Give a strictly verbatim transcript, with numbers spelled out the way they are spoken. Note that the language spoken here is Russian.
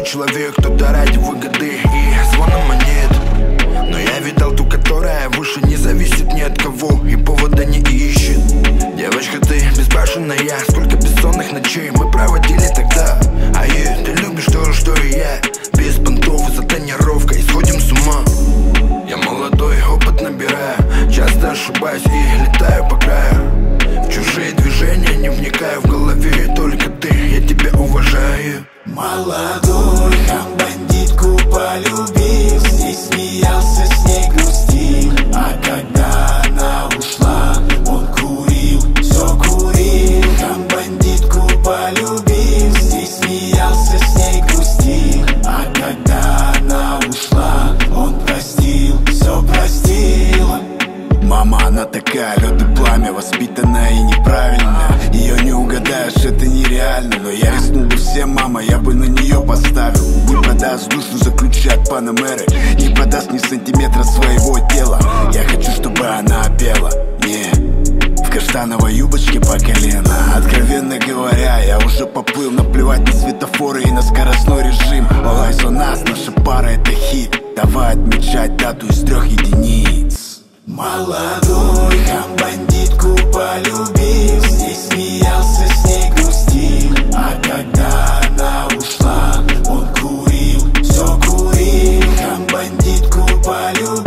человек, кто-то ради выгоды и звона монет. Но я видал ту, которая выше не зависит ни от кого и повода не ищет. Девочка, ты безбашенная, сколько бессонных ночей мы проводили тогда. А е, ты любишь то же, что и я. Без понтов за тренировкой сходим с ума. Я молодой, опыт набираю, часто ошибаюсь и летаю по краю. В чужие движения не вникаю, в голове только ты, я тебя уважаю. Молодой, хам бандитку полюбил, с ней смеялся, с ней грустил. А когда она ушла, он курил, все курил. Хам бандитку полюбил, с ней смеялся, с ней грустил. А когда она ушла, он простил, все простил. Мама, она такая, лед и пламя, воспитанная и неправильная. Ее не угадаешь, это нереально. Но я рискнул бы всем, мама, я бы на нее поставил. Не продаст душу, заключат панамеры, не продаст ни сантиметра своего тела. Я хочу, чтобы она пела, не в каштановой юбочке по колено. Откровенно говоря, я уже поплыл, наплевать на светофоры и на скоростной режим. All eyes on us, наша пара это хит. Давай отмечать дату из трех единиц. Молодой, хам бандитку полюбил, с ней смеялся, с ней грустил. А когда она ушла, он курил, все курил. Хам бандитку полюбил.